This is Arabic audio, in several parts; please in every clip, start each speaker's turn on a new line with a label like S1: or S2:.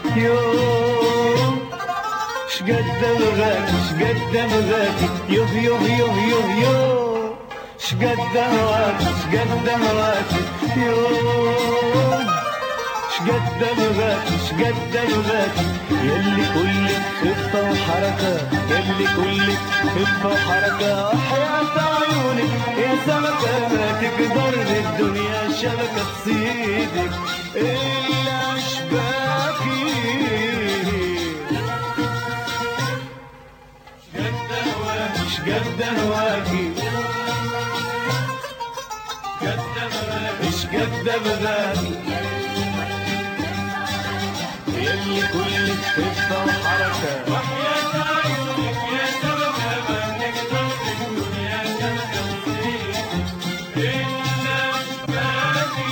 S1: يوه شقد ابغاكي شقد ابغاكي يوه يوه يوه يوه يوه شقد هواكي شقد هواكي يوه شقد ابغاكي شقد ابغاكي يلي كلك خفة وحركة يلي كلك خفة وحركة وحياة عيونك يا سمكة ما تقدر بالدنيا شبكة تصيدك إلا أشباكي شقد هواكي شقد ابغاكي يلي كلك خفة وحركة
S2: وحياة عيونك يا سمكة ما تقدر بالدنيا شبكة تصيدك إلا أشباكي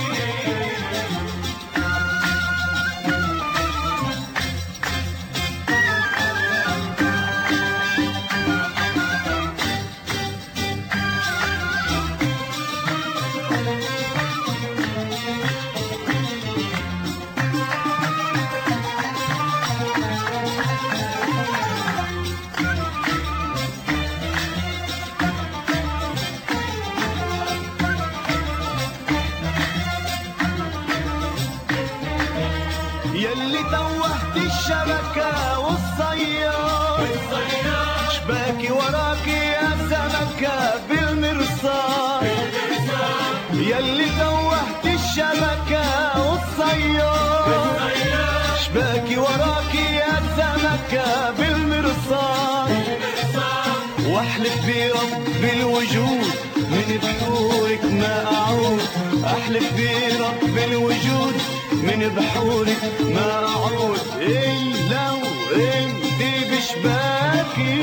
S1: يلي توهت الشبكة والصياد شباكي وراكي يا سمكة بالمرصاد يلي توهت الشبكة والصياد شباكي وراكي يا سمكة بالمرصاد واحلف برب الوجود من بحورك ما اعود احلف برب الوجود من بحورك ما اعود الا وانتي بشباكي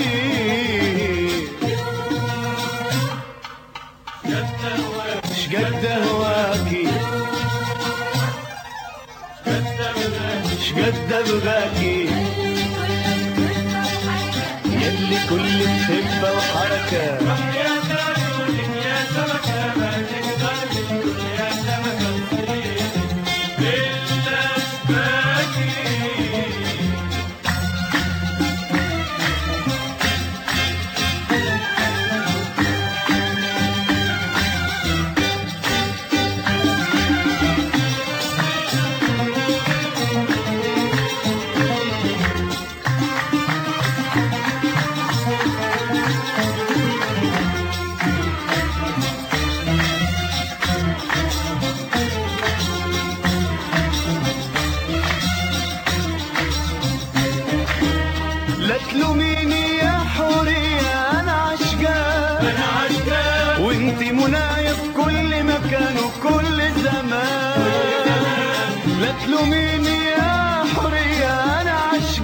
S1: شقد هواكي شقد ابغاكي يلي كلك خفة وحركة
S2: وحياة عيونك يا سمكة ما تقدر بالدنيا شبكة تصيدك إلا أشباكي
S1: لا تلوميني يا حورية أنا عشقان وانتي منايا في كل مكان وكل زمان لا تلوميني يا حورية أنا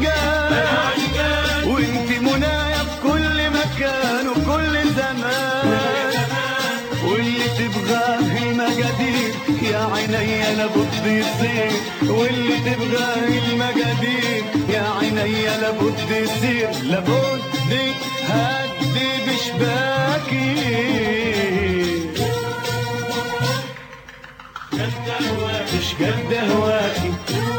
S1: عشقان وانتي منايا في كل مكان وكل زمان واللي تبغاه المقادير يا عيني لابد يصير واللي تبغاه المقادير يا عيني لابد يصير لابد هدي بشباكي شقد هواكي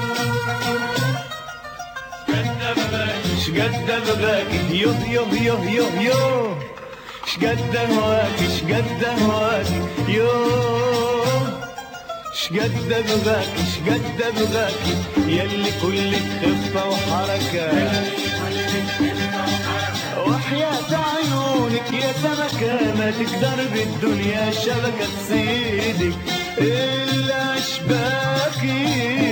S1: شقد ابغاكي يوه يوه يوه يوه يوه شقد هواكي شقد هواكي يوه شقد ابغاكي شقد ابغاكي يلي كلك خفة وحركة وحياة عيونك يا سمكة ما تقدر بالدنيا شبكة تصيدك إلا أشباكي